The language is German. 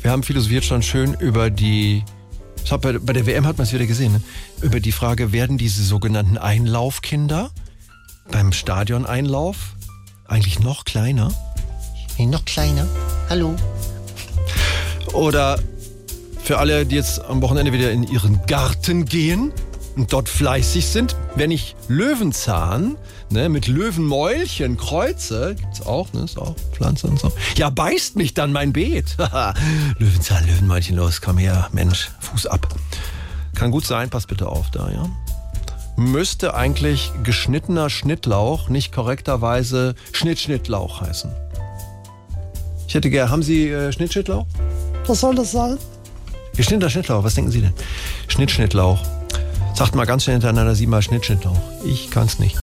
Wir haben philosophiert schon schön über die, ich glaube, bei der WM hat man es wieder gesehen, ne? Über die Frage, werden diese sogenannten Einlaufkinder beim Stadioneinlauf eigentlich noch kleiner? Nee, noch kleiner. Hallo. Oder für alle, die jetzt am Wochenende wieder in ihren Garten gehen und dort fleißig sind, wenn ich Löwenzahn, ne, mit Löwenmäulchen kreuze, gibt's auch, ne, ist auch Pflanze und so. Ja, beißt mich dann mein Beet. Löwenzahn, Löwenmäulchen, los, komm her, Mensch, Fuß ab. Kann gut sein, pass bitte auf da, ja. Müsste eigentlich geschnittener Schnittlauch nicht korrekterweise Schnittlauch heißen. Ich hätte gerne, haben Sie Schnittlauch? Was soll das sein? Geschnittener Schnittlauch, was denken Sie denn? Schnittlauch. Sagt mal ganz schnell hintereinander 7-mal Schnittlauch. Ich kann's nicht.